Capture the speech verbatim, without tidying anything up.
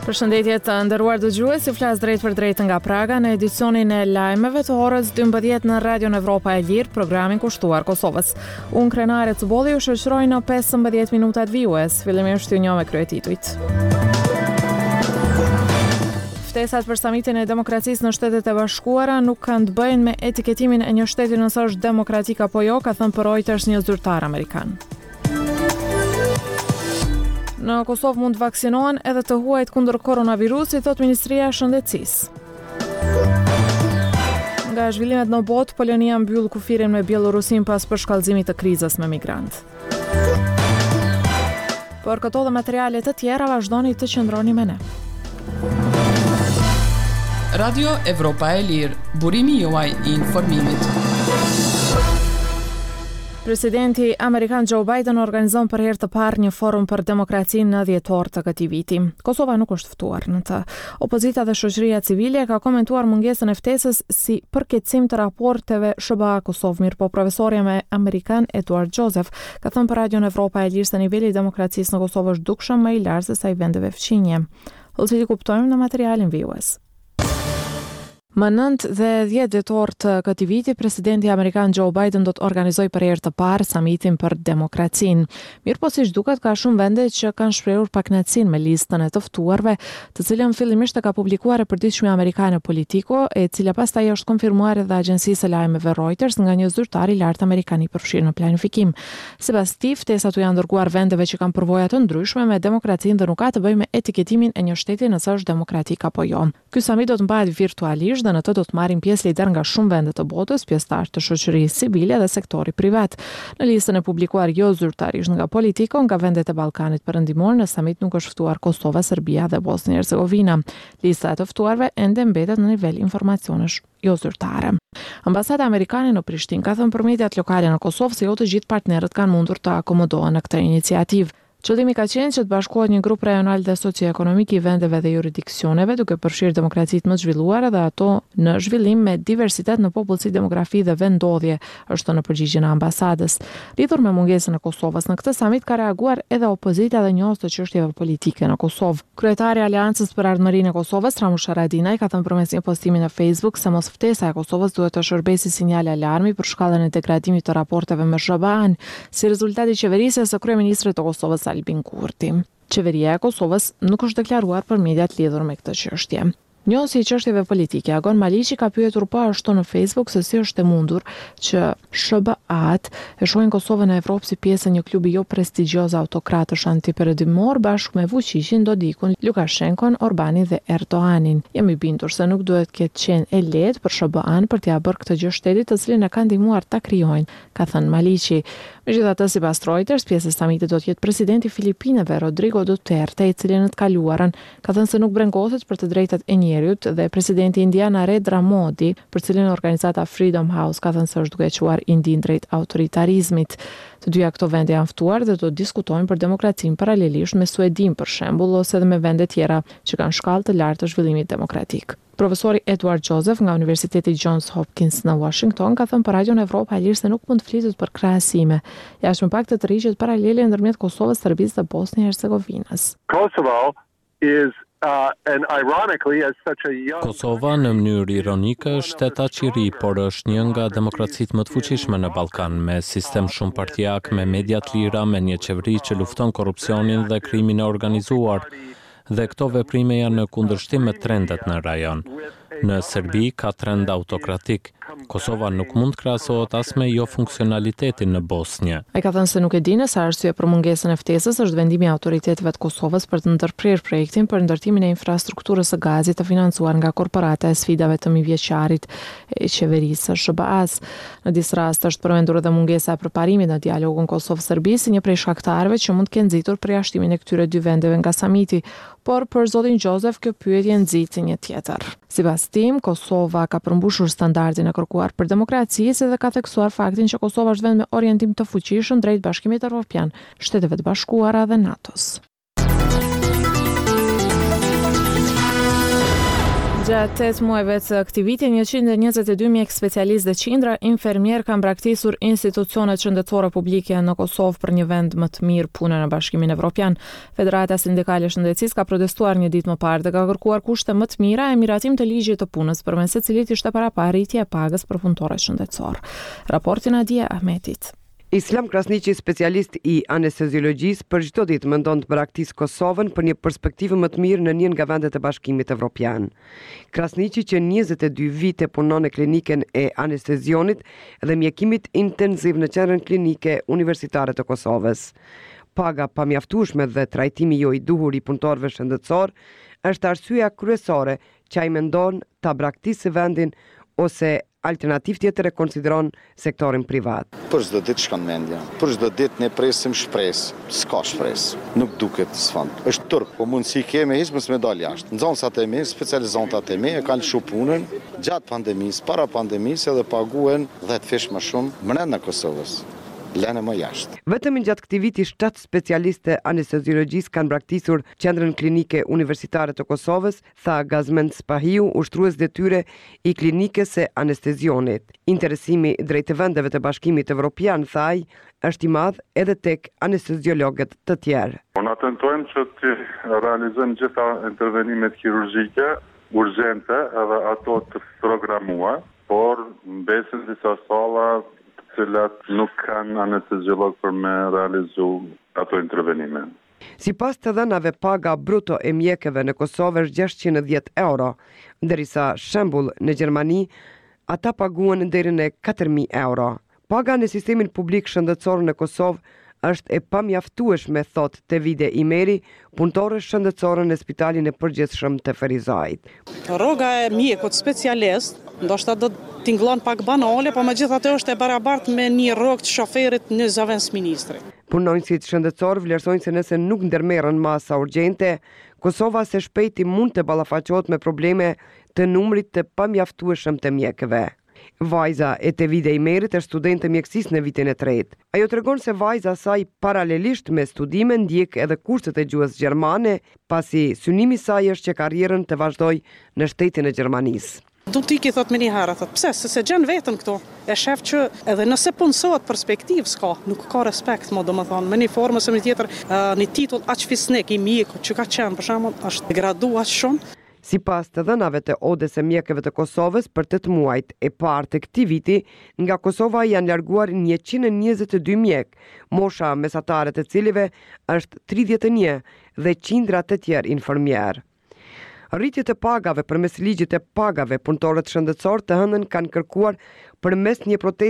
Përshëndetje të nderuar dëgjues, ju flas drejt për drejt nga Praga në edicionin e lajmeve të orës dymbëdhjetë në Radion Evropa e Lirë, programin kushtuar Kosovës. Unë Krenare të Bolli ju shoqëroj në pesëmbëdhjetë minutat vijues. Fillimisht ju njoh me kryetitujt. Ftesat për samitin e demokracisë në Shtetet e Bashkuara nuk kanë të bëjnë me etiketimin e një shteti nëse është demokratik apo jo, ka thënë për Reuters një zyrtar amerikan. Në Kosovë mund të vaksinohen edhe të huajt kundër koronavirusit, thot Ministria e Shëndetësisë. Nga zhvillimet në botë, Polonia mbyll kufirin me Bielorusin pas përshkallëzimit të krizës me migrant. Por këto dhe materiale të tjera vazhdoni të qëndroni me ne. Radio Evropa e Lirë, burimi juaj i informimit. Presidenti Amerikan Joe Biden organizon për herë të parë një forum për demokracinë në dhjetor të këtij viti. Kosova nuk është ftuar në të. Opozita dhe shoqëria civile ka komentuar mungesën e ftesës si përkeqësim të raporteve S B A Kosovë. Mirë po profesori amerikan Edward Joseph ka thënë për Radion Evropa e Lirë se niveli i demokracisë në Kosovë është dukshëm më i lartë se sa i vendeve fqinje. Ose ti kuptojmë në materialin vijues. Më nëntë dhe dhjetë dhjetor të këtij viti, presidenti amerikan Joe Biden do të organizojë për herë të parë samitin për demokracinë. Mirë po siç duket, ka shumë vende që kanë shprehur pakënaqësinë me listën e të ftuarve, të cilën fillimisht e ka publikuar e përditshmja amerikane Politico, e cila pastaj është konfirmuar edhe agjencisë së lajmeve Reuters nga një zyrtar i lartë amerikan i përfshirë në planifikim. Sipas tij, ftesat u janë dërguar vendeve që kanë përvoja të ndryshme me demokracinë dhe nuk ka të bëjë me etiketimin e një shteti nëse është demokratik apo jo. Ky samit do të mbahet virtualisht dhe në të do të marrin pjesë lider nga shumë vende të botës, pjesëtar të shoqërisë civile dhe sektori privat. Në listën e publikuar jo zyrtarisht nga Politico, nga vendet e Ballkanit Perëndimor, në samit nuk është ftuar Kosova, Serbia dhe Bosnia Hercegovina. Lista e të ftuarve ende mbetet në nivel informacionesh jo zyrtare. Ambasada amerikane në Prishtinë ka thënë për mediat lokale në Kosovë se jo të gjithë partnerët kanë mundur të akomodohen në këtë iniciativë. Qëllimi ka qenë që të bashkohet një grup rajonal dhe socioekonomik i vendeve dhe jurisdiksioneve, duke përfshirë demokracitë më të zhvilluara dhe ato në zhvillim me diversitet në popullsi, demografi dhe vendodhje, është në përgjigjen e ambasadës. Lidhur me mungesën e Kosovës në këtë samit ka reaguar edhe opozita dhe njohës të çështjeve politike në Kosovë. Kryetari i Aleancës për Ardhmërinë e Kosovës, Ramush Haradinaj, ka thënë përmes një postimi në Facebook se mos ftesa e Kosovës duhet të shërbejë si sinjal alarmi për shkallën e degradimit të raporteve me S B A-n, si rezultat i qeverisjes së kryeministrit të Kosovës Albin Kurti. Qeveria e Kosovës nuk është deklaruar për mediat lidhur me këtë çështje. Njohësi i çështjeve politike, Agon Maliqi ka pyetur pa ashtu në Facebook se si është e mundur që S B A-t e shohin Kosovën në Evropë si pjesë e një klubi jo prestigjioz autokratësh antiperëndimor bashkë me fuqishin Dodikun, Lukashenkon, Orbanin dhe Erdoganin. Jam i bindur se nuk duhet ketë qenë e lehtë për S B A-n për t'ia bërë këtë gjë shtetit të cilin e kanë ndihmuar ta krijojnë, ka thënë Maliqi. Megjithatë, sipas Reuters, pjesë e samitit do të jetë presidenti i Filipinëve, Rodrigo Duterte, i cili në të kaluarën ka thënë se nuk brengoset për të drejtat e njerëzit, dhe presidenti indian Narendra Modi, për cilin organizata Freedom House ka thënë se është duke quar Indin drejt autoritarizmit. Të dyja këto vende janë ftuar dhe do të diskutojnë për demokracinë paralelisht me Suedin për shembull ose edhe me vende tjera që kanë shkallë të lartë të zhvillimit demokratik. Profesori Edward Joseph nga Universiteti Johns Hopkins në Washington ka thënë për Radion Evropa e Lirë se nuk mund të flitet për krahasime, jashtë më pak të të rriqet paralele ndërmjet Kosovës, Serbisë dhe Bosnia e Hercegovinës. Kosovo is Uh, and ironically, as such a young... Kosova në mënyrë ironike është shtet aq i ri, por është një nga demokracitë më të fuqishme në Ballkan, me sistem shumë partijak, me media të lira, me një qeveri që lufton korrupsionin dhe krimin e organizuar. Dhe këto veprime janë në kundërshtim me trendet në rajon. Në Serbi ka trend autokratik. Kosova nuk mund të krahasohet as me jo funksionalitetin në Bosnjë. Ai ka thënë se nuk e di nëse arsye për mungesën e ftesës është vendimi i autoriteteve të Kosovës për të ndërprerë projektin për ndërtimin e infrastrukturës së gazit të financuar nga korporata e sfidave të mijëvjeçarit e qeverisë së S B A-s. Në disa raste është përmendur edhe mungesa e përparimit në dialogun Kosovë-Serbi si një prej shkaktarëve që mund të kenë nxitur përjashtimin e këtyre dy vendeve nga samiti, por për zotin Joseph kjo pyetje nxit si një tjetër. Sipas tim, Kosova ka përmbushur standardin e kërkuar për demokracisë dhe ka theksuar faktin që Kosova është vend me orientim të fuqishëm drejt Bashkimit Evropian, Shteteve të Bashkuara dhe NATO-s. Gjatë tetë muajve të këtij viti, njëqind e njëzet e dy mjek specialistë dhe qindra infermier kanë braktisur institucionet shëndetësore publike në Kosovë për një vend më të mirë pune në Bashkimin Evropian. Federata Sindikale e Shëndetësisë ka protestuar një ditë më parë dhe ka kërkuar kushte më të mira e miratim të ligjit të punës, përmes së cilit ishte paraqarritje e pagës për punëtorët shëndetësor. Raportin Adie Ahmetit. Islam Krasniqi, specialist i anesteziologjisë, për çdo ditë mendon të braktisë Kosovën për një perspektivë më të mirë në një nga vendet e Bashkimit Evropian. Krasniqi, që njëzet e dy vite punon në klinikën e anestezionit dhe mjekimit intenziv në qendrën klinike universitare të Kosovës. Paga pamjaftueshme dhe trajtimi jo i duhur i punëtorëve shëndetësor është arsyeja kryesore që ai mendon ta braktisë vendin ose alternativ tjetër e konsideron sektorin privat. Për çdo ditë shkon mendja. Për çdo ditë ne presim shpresë. S'ka shpresë. Nuk duket sfond. Është turp, po mundsi kemi hiç mos me dal jashtë. Nxënësat e mi, specializantat e mi e kanë lëshu punën gjatë pandemisë, para pandemisë edhe paguhen dhjetë fish më shumë brenda Kosovës. Lënë më jashtë. Vetëm gjatë këtij viti shtatë specialistë anesteziologjisë kanë braktisur qendrën klinike universitare të Kosovës, tha Gazmend Spahiu, ushtrues detyre i klinikës së anestezionit. Interesimi drejt vendeve të Bashkimit Evropian, tha ai, është i madh edhe tek anesteziologët të tjerë. Ne tentojmë që të realizojmë gjitha intervenimet kirurgjike urgjente edhe ato të programuara, por mbesin disa salla cilat nuk kanë anesteziolog për me realizu ato intervenime. Si pas të dhënave, paga bruto e mjekëve në Kosovë është gjashtëqind e dhjetë euro, ndërsa shembull në Gjermani ata paguan deri në katër mijë euro. Paga në sistemin publik shëndetësor në Kosovë është e pamjaftueshme, thot Tevide Imeri, punëtore shëndetësore në spitalin e përgjithshëm të Ferizajit. Rroga e mjekut specialist, ndoshta do tingëllon pak banale, po megjithatë është e barabartë me një rrogë të shoferit në zavens ministri. Punonjësit shëndetësor vlerësojnë se nëse nuk ndërmerren masa urgjente, Kosova së shpejti mund të ballafaqohet me probleme të numrit të pamjaftueshëm të mjekëve. Vajza e Tevide Imerit është studente mjekësisë në vitin e tretë. Ajo tregon se vajza saj paralelisht me studime ndjek edhe kurset e gjuhës gjermane, pasi synimi i saj është që karrierën të vazhdojë në shtetin e Gjermanisë. Du t'i ki thot me një herë, thot, pse, se se gjenë vetën këto, e shef që edhe nëse punësohet perspektiv s'ka, nuk ka respekt, mo do më thonë, me një formë ose me tjetër, uh, një titull aq fisnik i mjeku që ka qenë, për shembull, është gradu aq shumë. Si pas të dhënave të Odës së mjekëve të Kosovës për tetë muajt e parë të këtij viti, nga Kosova janë larguar njëqind e njëzet e dy mjek, mosha mesatare të cilive është tridhjetë e një dhe qindra të tjerë infermier. Rritjet e pagave përmes ligjit të pagave punëtorët shëndetësor të hënën kanë kërkuar përmes një protestë